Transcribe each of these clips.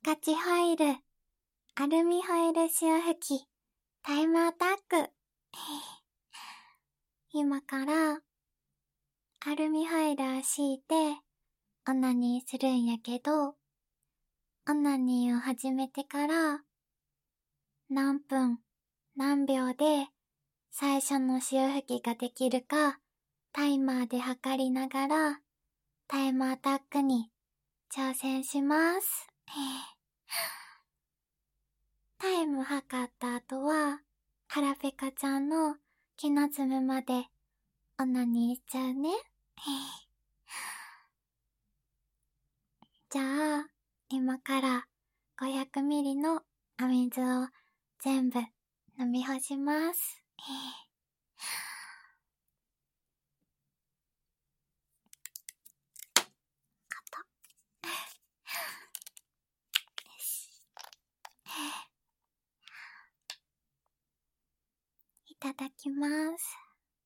ガチホイル、アルミホイル潮吹き、タイムアタック。今から、アルミホイルを敷いて、オナニーするんやけど、オナニーを始めてから、何分、何秒で、最初の潮吹きができるか、タイマーで測りながら、タイムアタックに挑戦します。タイム測った後は、ハラペカちゃんの気の積むまでオナニーしちゃうね。じゃあ、今から500ミリのお水を全部飲み干します。いただきます。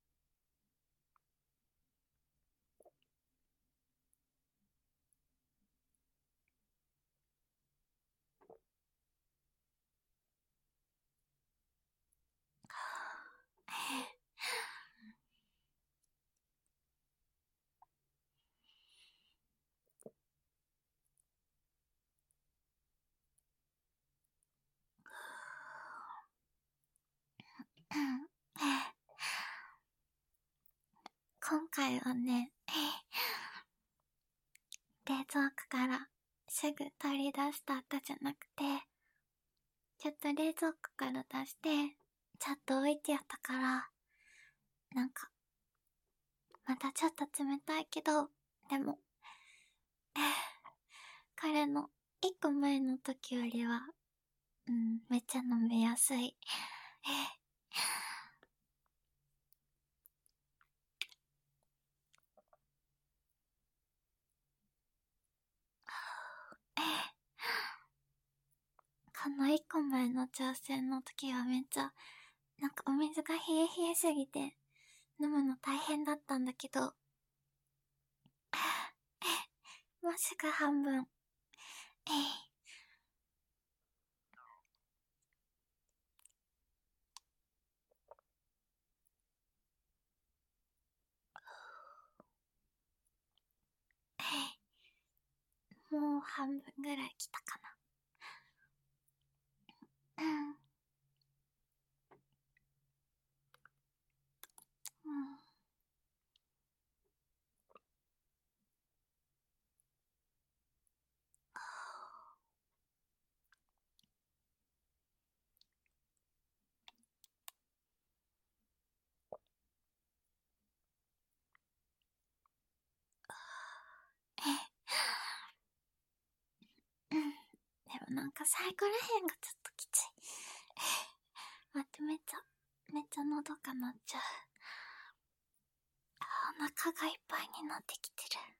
今回はね、冷蔵庫からすぐ取り出した後じゃなくて、ちょっと冷蔵庫から出して、ちょっと置いてやったから、なんか、まだちょっと冷たいけど、でも、彼の一個前の時よりは、めっちゃ飲みやすい。この一個前の挑戦の時はめっちゃ、なんかお水が冷え冷えすぎて、飲むの大変だったんだけど、もうすぐ半分。もう半分ぐらい来たかな。でもなんか最後らへんがちょっときつい。待って、めっちゃ喉が鳴っちゃう。お腹がいっぱいになってきてる。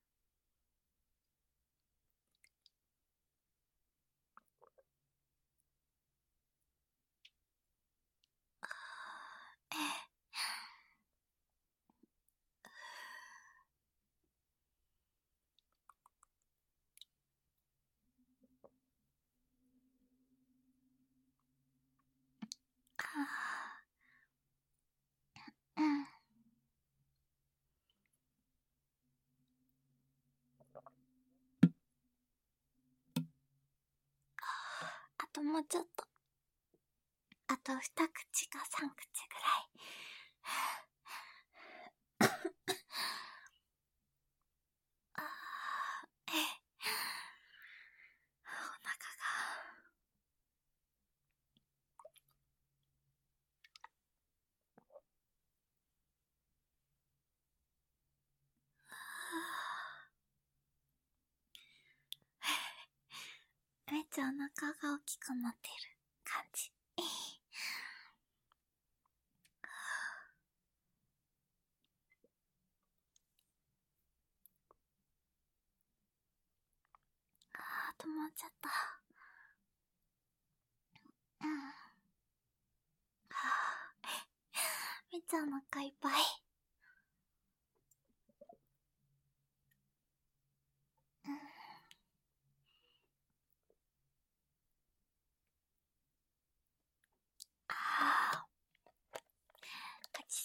あともうちょっと。あと2口か3口ぐらい。お腹が。めっちゃお腹が大きくなってる感じ。あともうちょっと。めっちゃお腹いっぱい。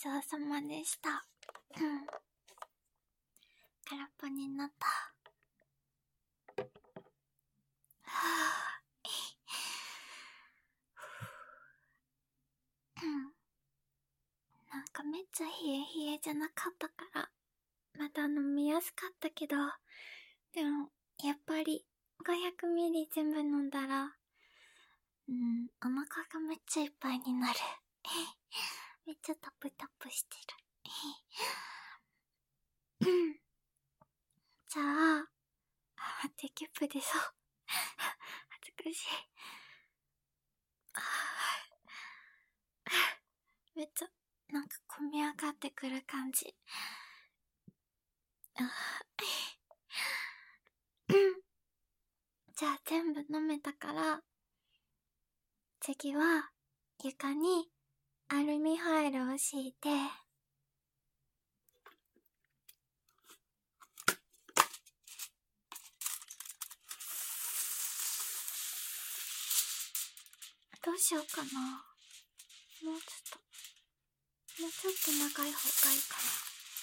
そうさまでした。空っぽになった。なんかめっちゃ冷え冷えじゃなかったから、まだ飲みやすかったけど、でも、やっぱり、500ミリ全部飲んだら、お腹がめっちゃいっぱいになる。めっちゃタプタプしてる。じゃあ、待って、キュップ出そう。恥ずかしい。めっちゃ、なんか込み上がってくる感じ。じゃあ全部飲めたから、次は床にアルミホイルを敷いて、どうしようかな。もうちょっと長い方がいいかな。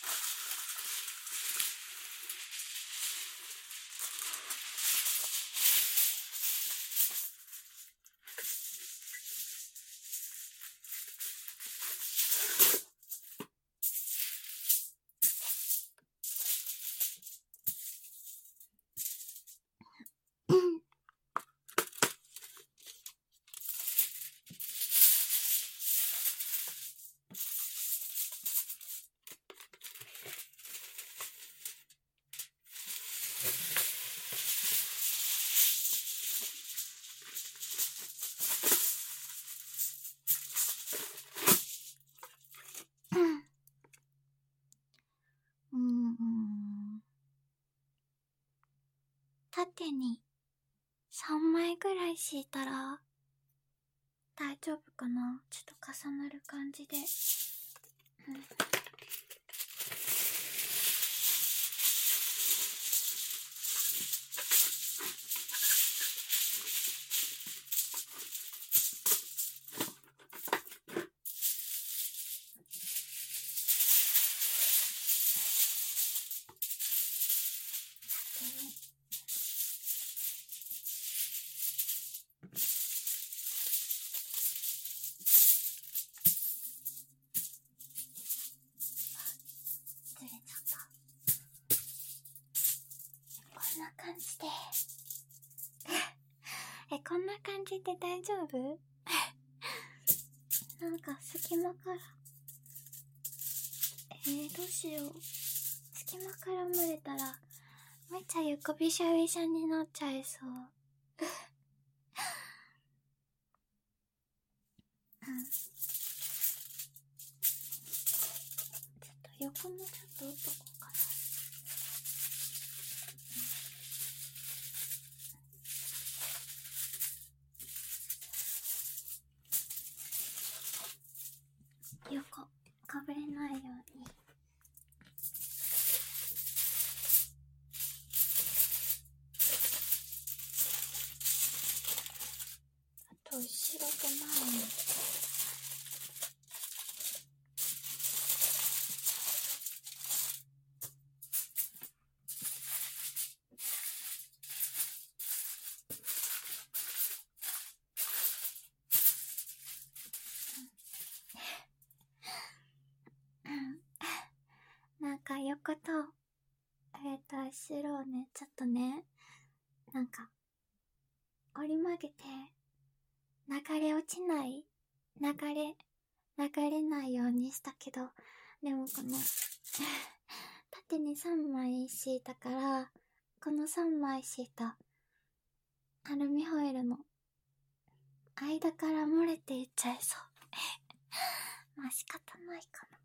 縦に3枚ぐらい敷いたら大丈夫かな。ちょっと重なる感じで。ずれちゃった。こんな感じでこんな感じで大丈夫？なんか隙間からどうしよう。隙間から漏れたらめっちゃ横びしゃびしゃになっちゃいそう。ちょっと横もちょっと折っとこうかな。横かぶれないように。あと後ろと前に。なんか横と後ろをね、ちょっとね、なんか折り曲げて流れ落ちない、流れないようにしたけど、でもこの縦に3枚敷いたから、この3枚敷いたアルミホイルの間から漏れていっちゃいそう。まあ仕方ないかな。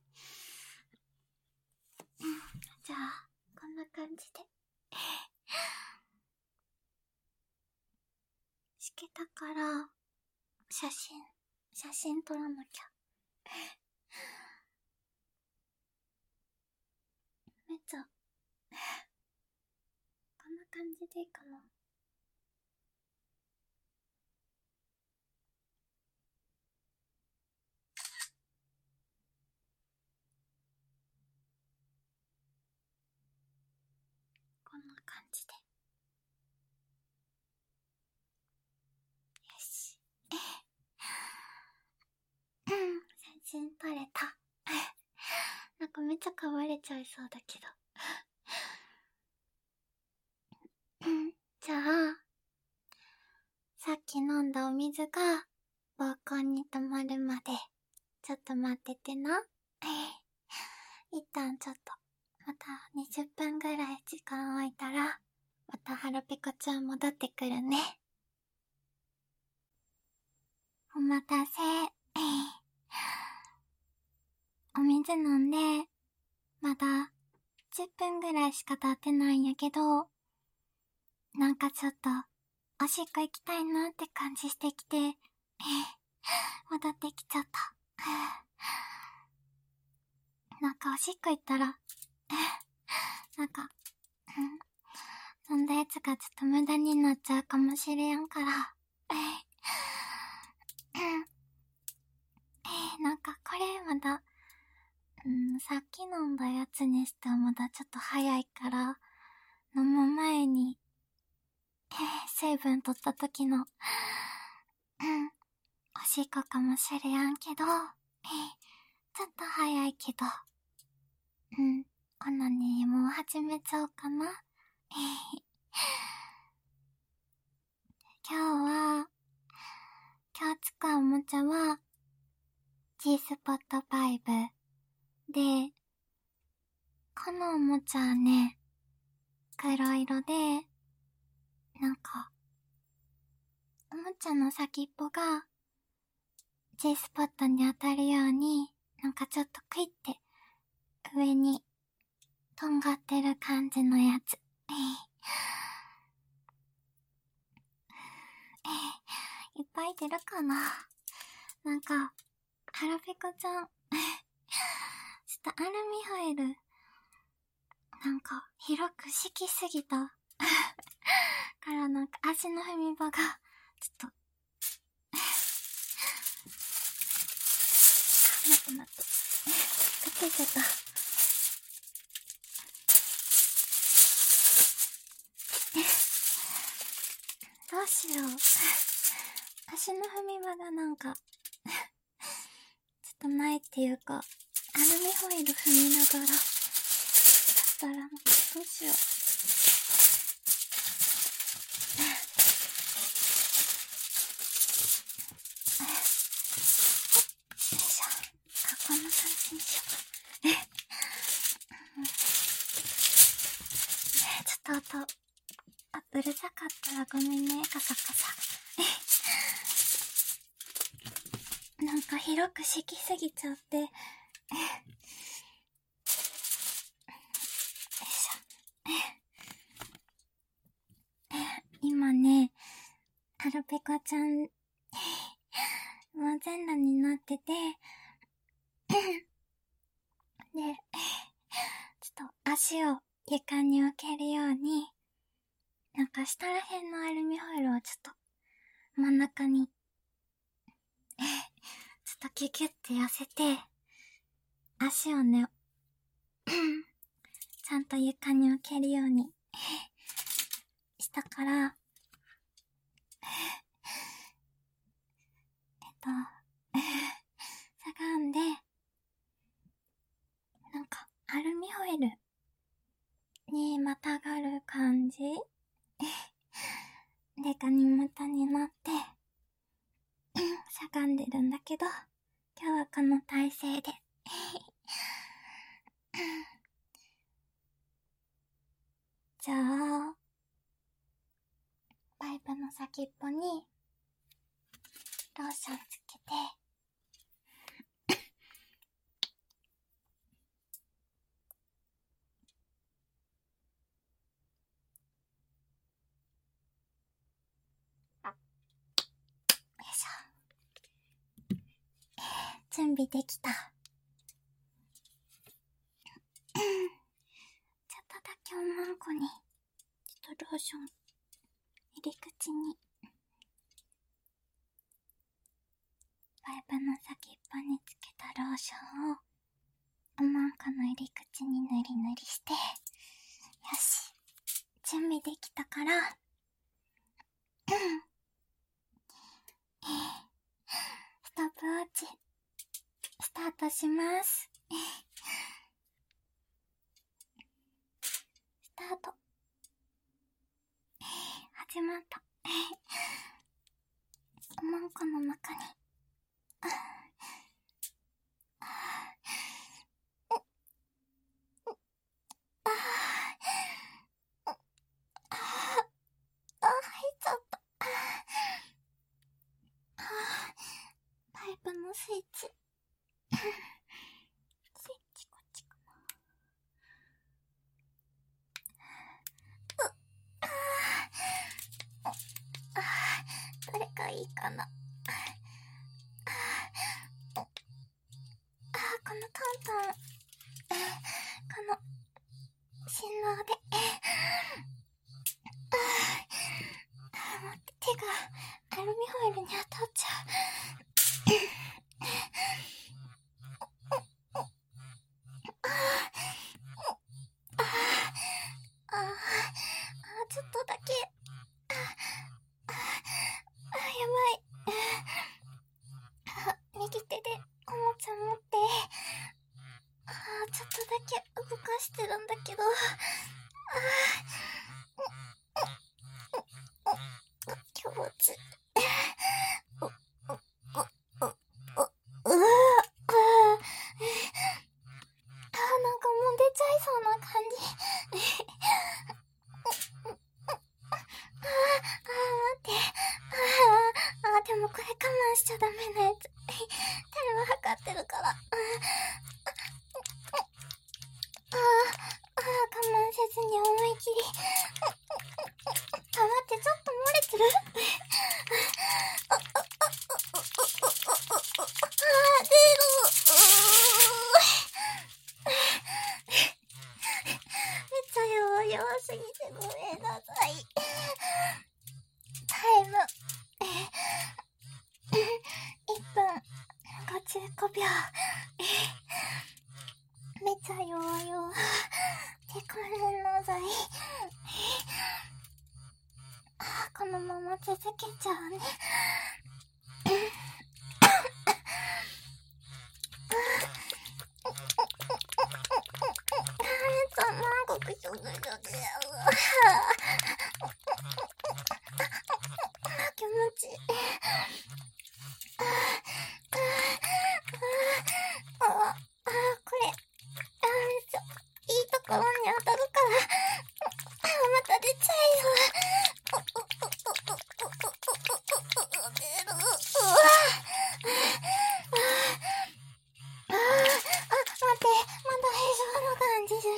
じゃあこんな感じで敷けたから写真撮らなきゃ。めっちゃこんな感じでいいかな。 感じで。よし。写真撮れた。なんかめっちゃ噛まれちゃいそうだけど。じゃあ、さっき飲んだお水が膀胱に溜まるまで、ちょっと待っててな。一旦ちょっと、また20分ぐらい時間空いたら、またハロペコちゃん戻ってくるね。お待たせ。お水飲んで、まだ10分ぐらいしか経ってないんやけど、なんかちょっと、おしっこ行きたいなって感じしてきて、戻ってきちゃった。なんかおしっこ行ったら、なんか、そんなやつがちょっと無駄になっちゃうかもしれんから、なんかこれまだ、さっき飲んだやつにしてはまだちょっと早いから、飲む前に、水分取った時の、おしっこかもしれんけど、ちょっと早いけど、オナニーもう始めちゃおうかな。今日使うおもちゃは、G スポット5で、このおもちゃはね、黒色で、なんか、おもちゃの先っぽが、G スポットに当たるように、なんかちょっとクイって上にとんがってる感じのやつ。いっぱい出るかな。なんか、ハラペコちゃん、ちょっとアルミホイル、なんか広く敷きすぎた。からなんか足の踏み場が、ちょっと、待って。くっついちゃった。どうしよう。足の踏み場がなんか、ちょっとないっていうか、アルミホイル踏みながら、だったら、どうしよう。よいしょ。こんな感じにしよう。ちょっとうるさかったらごめんね、カサカサ。なんか広く敷きすぎちゃって。よいしょ。今ね、ハロペコちゃん、もう全裸になってて、で、ちょっと足を床に置けるように、なんか下ら辺のアルミホイルをちょっと真ん中に、ちょっとキュキュって寄せて、足をね、ちゃんと床に置けるようにしたから、しゃがんで、なんかアルミホイルにまたがる感じでガニ股になってしゃがんでるんだけど、今日はこの体勢でじゃあパイプの先っぽにローションつけてよいしょ。準備できた。ちょっとだけ女の子にちょっとローション入り口にパイプの先っぽにつけたローションをおまんこの入り口に塗り塗りして、よし、準備からストップウォッチスタートします。スタート。始まった。おまんこの中に入っちゃった。パイプのスイッチこっちかな。どれがいいかな。このトントン、この振動で待って、手がアルミホイルに当たっちゃう。ちょっとだけやばい。右手でおもちゃ持ってちょっとだけ動かしてるんだけど気持ちなんかもう出ちゃいそうな感じ。待って。でもこれ我慢しちゃダメなやつ。タイム測ってるから。我慢せずに思い切り。待って、ちょっと漏れてる？出る。めっちゃ弱すぎてごめんなさい。タイム1分55秒。めっちゃ弱で、ごめんなさい。このまま続けちゃうね。気持ちいい。これめっちゃいいところに当たるからまた出ちゃいそう。待って、まだ平常の感じする。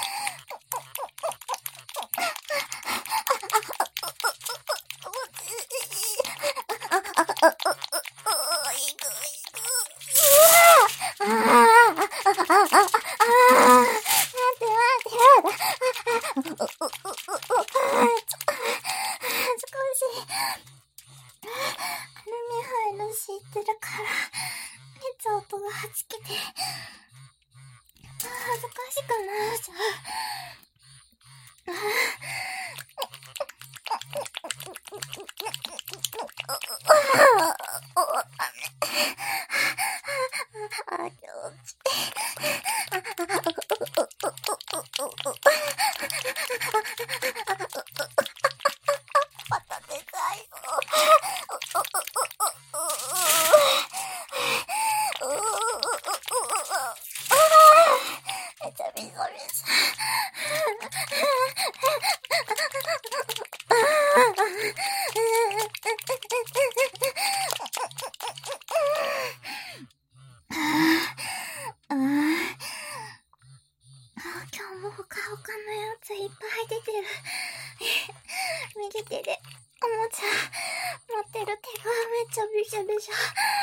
知ってるからめっちゃ音がはちけて恥ずかしくなっちゃう。またでかいぞ。めちゃビソビソ。今日もほかほかのやついっぱい出てる。右手でおもちゃ持ってる手がめっちゃびしょびしょ。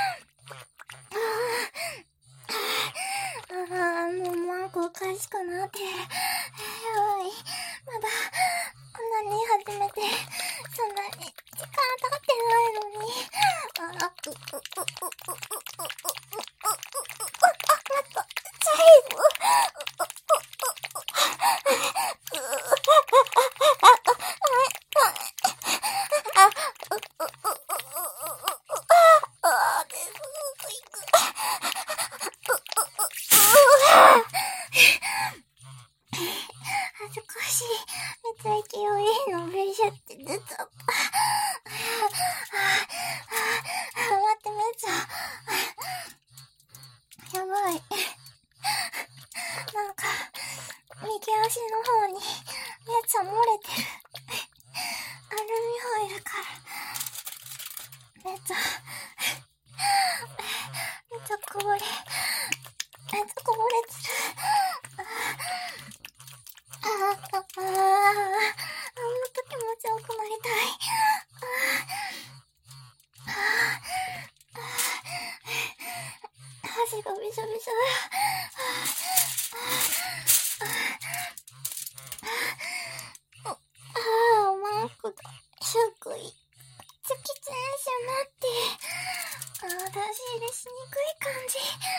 もうマンコおかしくなってる。やばい。まだこんなに始めてそんなに時間経ってないのに。待った。最後。 めっちゃこぼれつる。もっと気持ちよくなりたい。足がびしょびしょだよ。マイクがすごい突きつんしまって、出し入れしにくい感じ。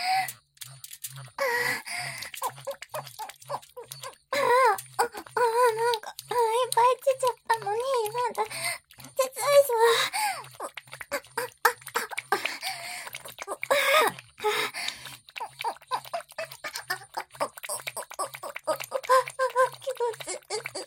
なんか、いっぱいついちゃったのに、まだ、手伝いすわ。気持ちいい。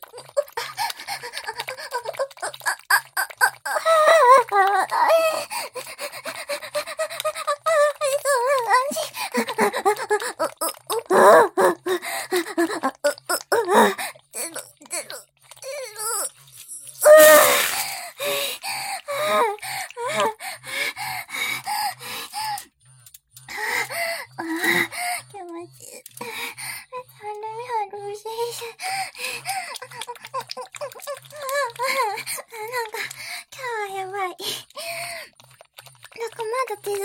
なんか、今日はやばい。なんかまだ出そう。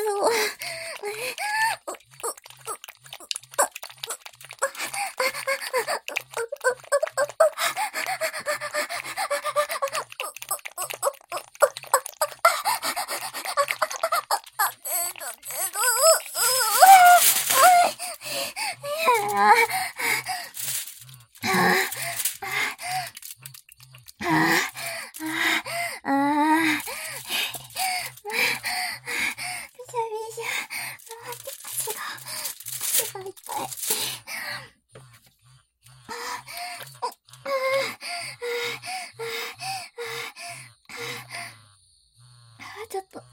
ちょっと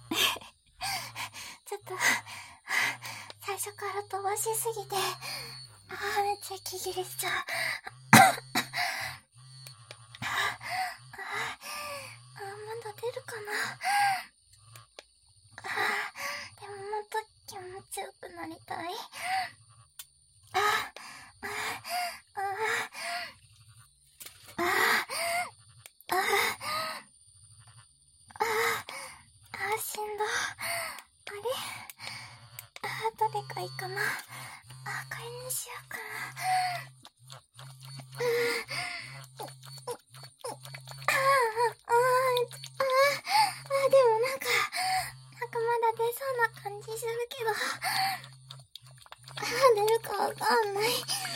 最初から飛ばしすぎて、めっちゃ息切れしちゃう。まだ出るかな。でももっと気持ちよくなりたい。しんど。あれ？どれがいいかな。これにしようかな。でもなんかまだ出そうな感じするけど、出るかわかんない。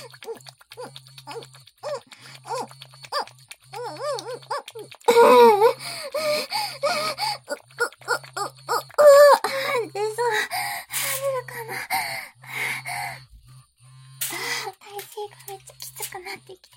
出そう。出るかな。体勢がめっちゃきつくなってきて。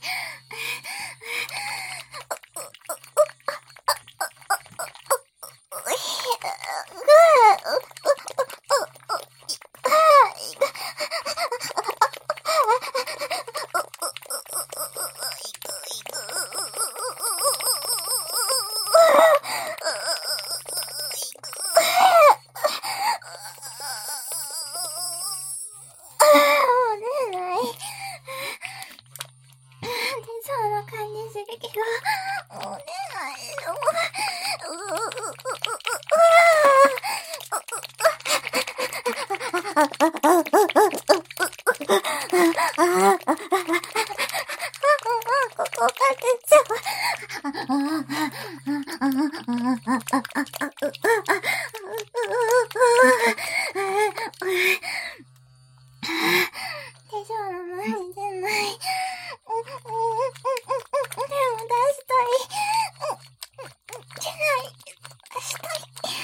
そうな感じするけど、もう出ないよ。ここが出ちゃう。手錠の前に出ない。でも出したい。出ない。出したい。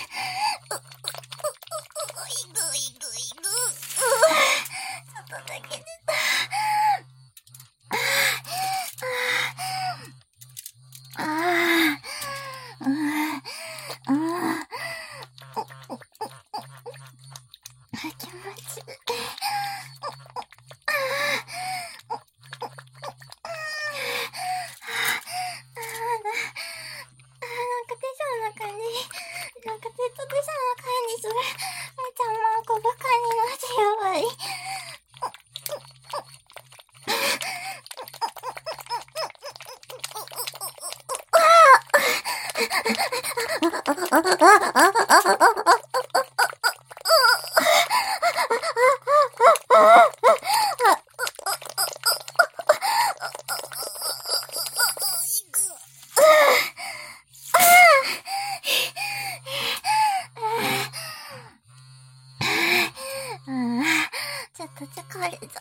ちょっとだけ出た。気持ちいい。 なんかずっと出さな感じする。めちゃマンコバカになってやばい。ちょっと疲れちゃった。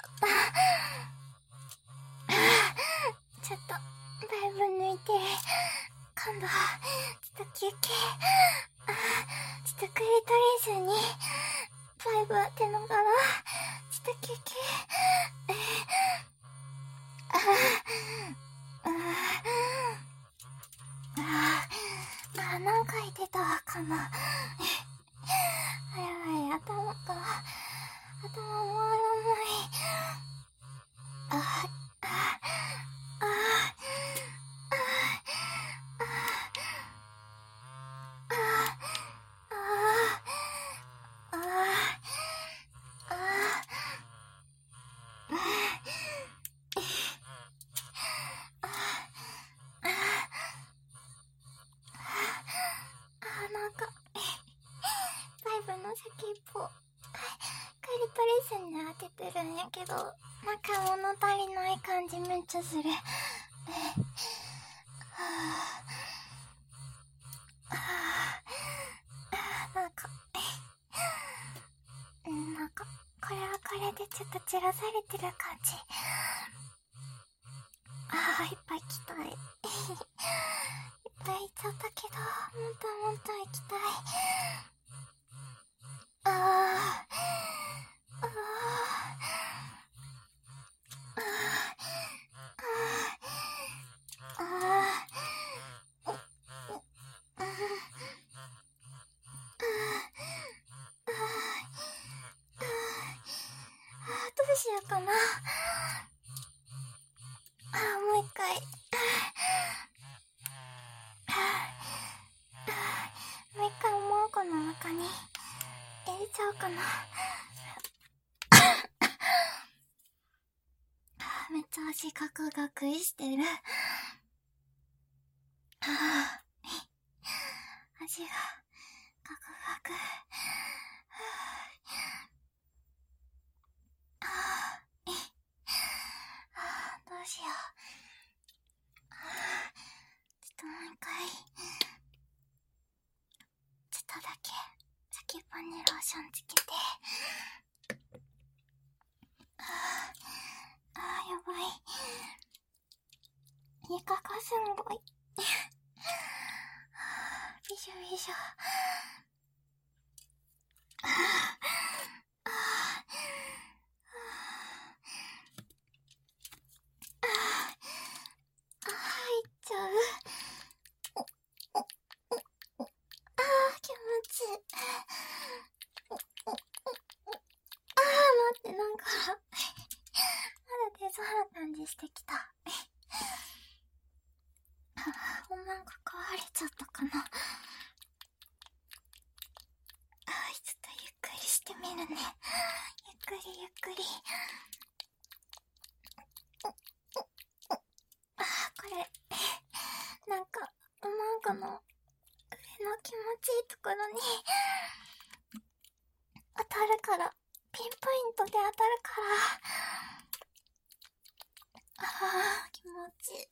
ちょっとだいぶ抜いて、今度はちょっと休憩。ちょっとクリトリスにパイプ当てながらちょっと休憩。何回出たかな。やばい、頭回らない。なんかパイプの先っぽクリトリスに当ててるんやけど、なんか物足りない感じめっちゃする。なんかこれはこれでちょっと散らされてる感じ。いっぱい行きたい。いっぱい行っちゃったけど、もっともっと行きたい。どうしようかな。もう一回。もう一回もうこの中に入れちゃおうかな。めっちゃ足ガクガクいしてる。足がガクガク。どうしよう。ちょっともう一回。ちょっとだけ先っぽにローションつけて。やばい。床がすんごい。びしょびしょ。入っちゃう。気持ちいい。待って、なんかまだ出そうな感じしてきた。なんか壊れちゃったかな。ちょっとゆっくりしてみるね。ゆっくりゆっくり。これなんかマンコの上の気持ちいいところに当たるから、ピンポイントで当たるから気持ちいい。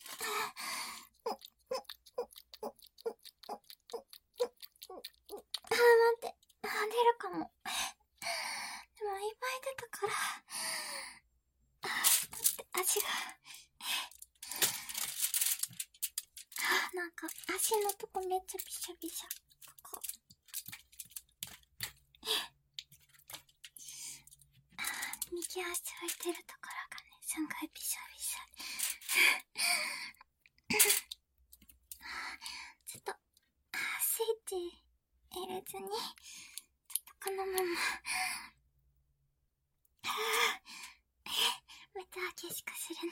待って、出るかも。でもいっぱい出たから待って、足がなんか足のとこめっちゃびしょびしょ。ここ右足置いてるところがね、すんごいびしょびしょ。ちょっとスイッチ入れずに、ちょっとこのままめっちゃ激しくするね。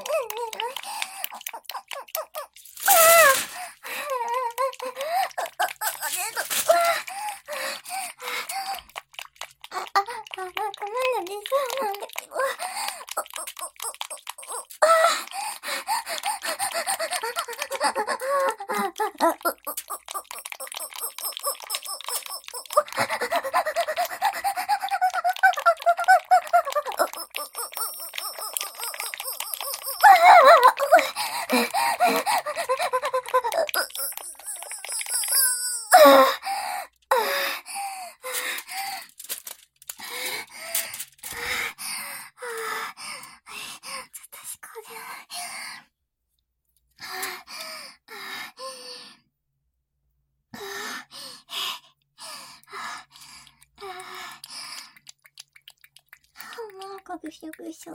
ぐしょぐしょ。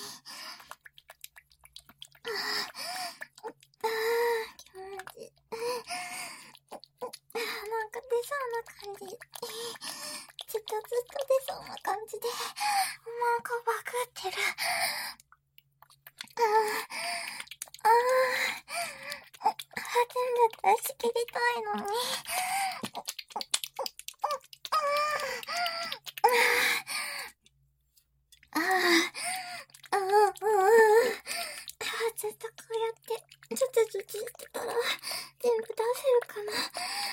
気持ちいい。なんか出そうな感じ。ずっと出そうな感じで、なんかバグってる。全部出し切りたいのに。ずっとこうやってズツズツしてたら全部出せるかな。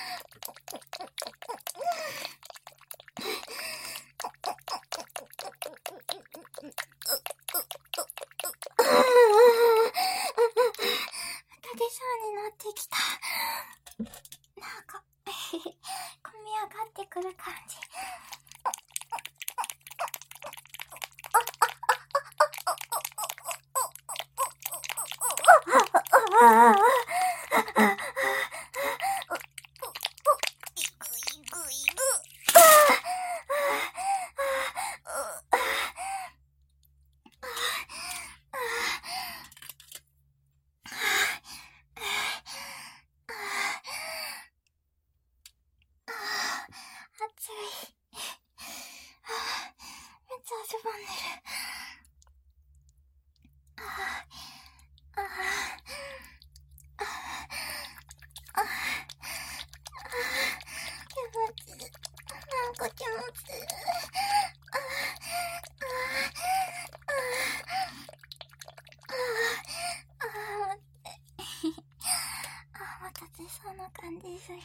また出そうになってきた。なんか込み上がってくる感じ。暑い。めっちゃ汗ばんでる。気持ちいい。なんか気持ちいい。また出そうな感じする。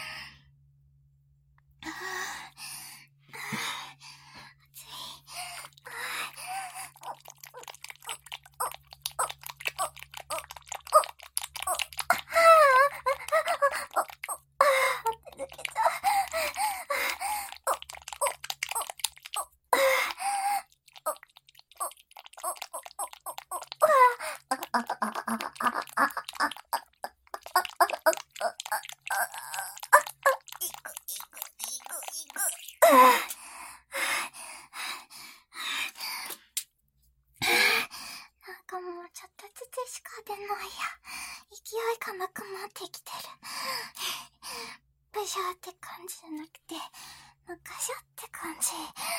なんかもうちょっとずつしか出ないや。勢いがなくなってきてる。ブシャーって感じじゃなくて、ガシャって感じ。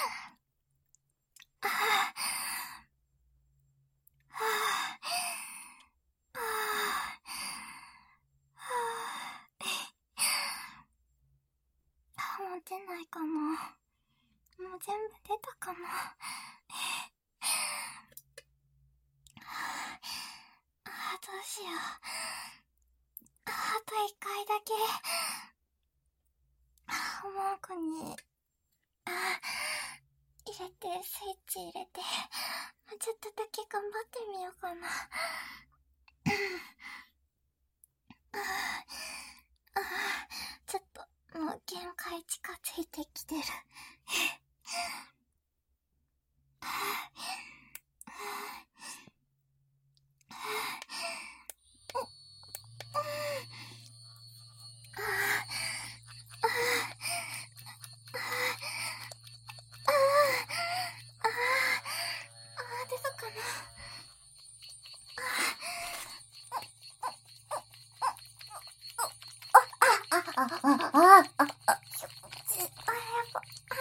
もう出ないかな。もう全部出たかな。どうしよう。あと1回だけ。マークに、入れて、スイッチ入れて、ちょっとだけ頑張ってみようかな。ちょっと、もう限界近づいてきてる。出たかな。やっぱ、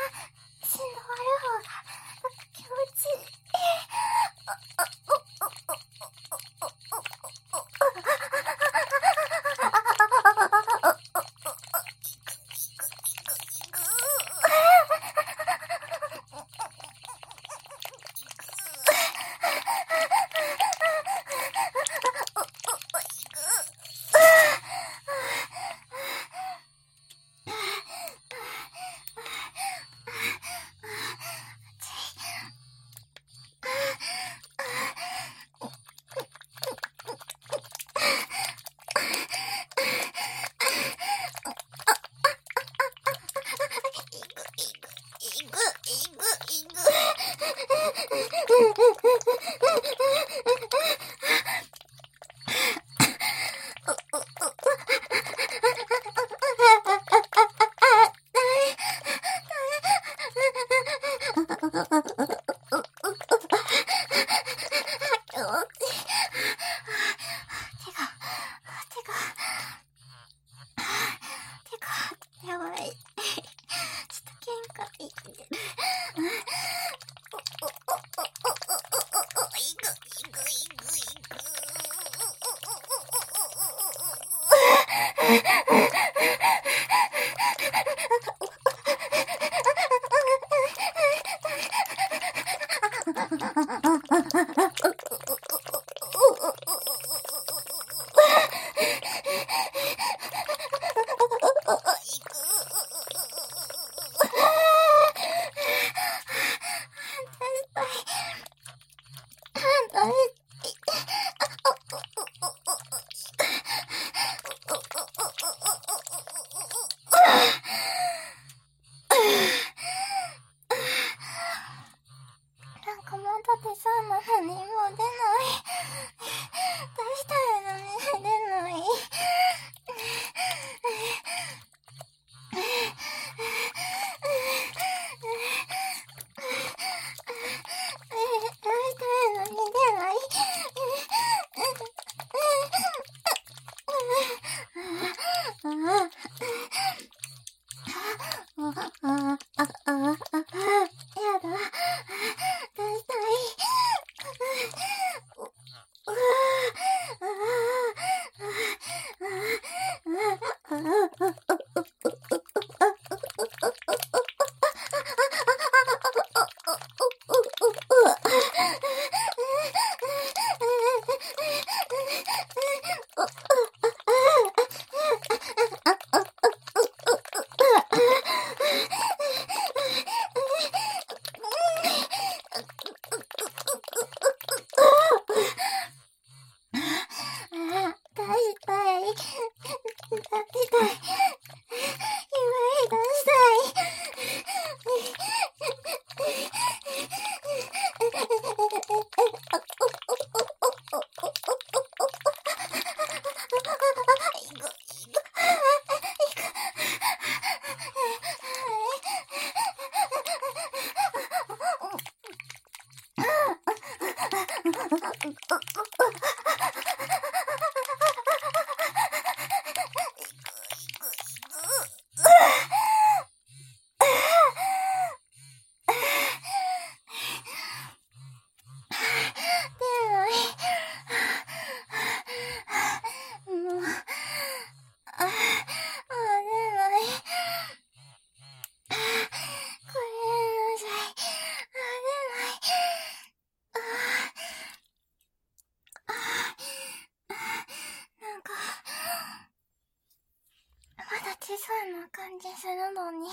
そうな感じするのに、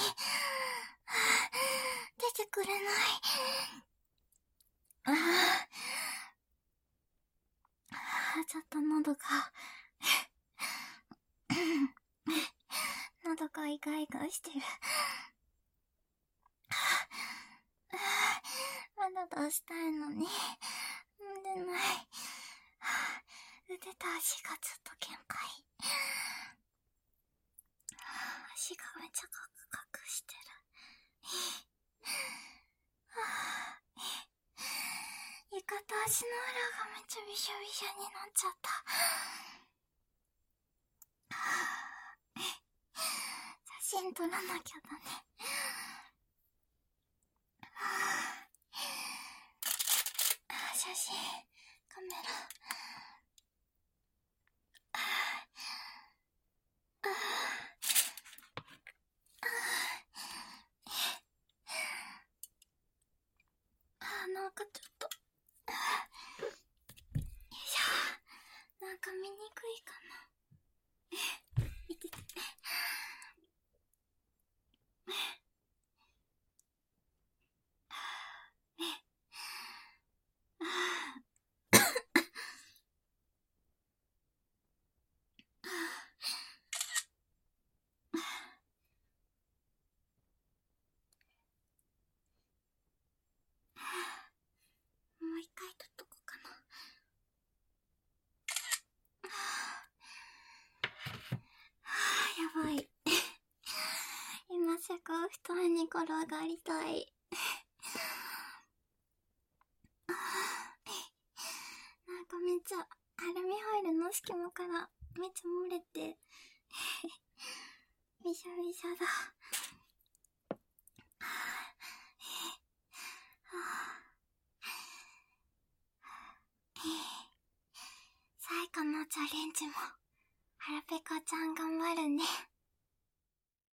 出てくれない。ちょっと喉がイガイガしてる。まだ出したいのに、出ない。腕と足がちょっと限界。足がめっちゃカクカクしてる。床と足の裏がめっちゃびしょびしょになっちゃった。写真撮らなきゃだね。写真、カメラ。なんかちょっと、よいしょ。なんか見にくいかな。見てて。もう一回撮っとこうかな。やばい。今すぐお布団に転がりたい。なんかめっちゃアルミホイルの隙間からめっちゃ漏れてびしょびしょだ。最後のチャレンジもはらぺこちゃん頑張るね。